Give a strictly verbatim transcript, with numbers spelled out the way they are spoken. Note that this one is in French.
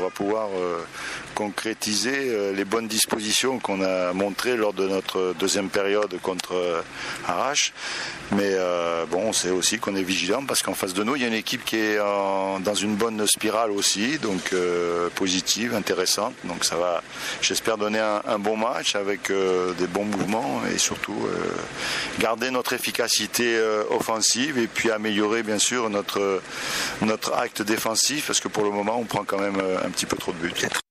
va pouvoir euh, concrétiser euh, les bonnes dispositions qu'on a montrées lors de notre deuxième période contre euh, Arras. Mais euh, bon, on sait aussi qu'on est vigilant parce qu'en face de nous, il y a une équipe qui est en, dans une bonne spirale aussi, donc euh, positive, intéressante. Donc ça va, j'espère, donner un, un bon match avec euh, des bons mouvements et surtout euh, garder notre efficacité euh, offensive et puis améliorer bien sûr notre, notre acte défensif parce que pour le moment, on prend quand même un petit peu trop de buts.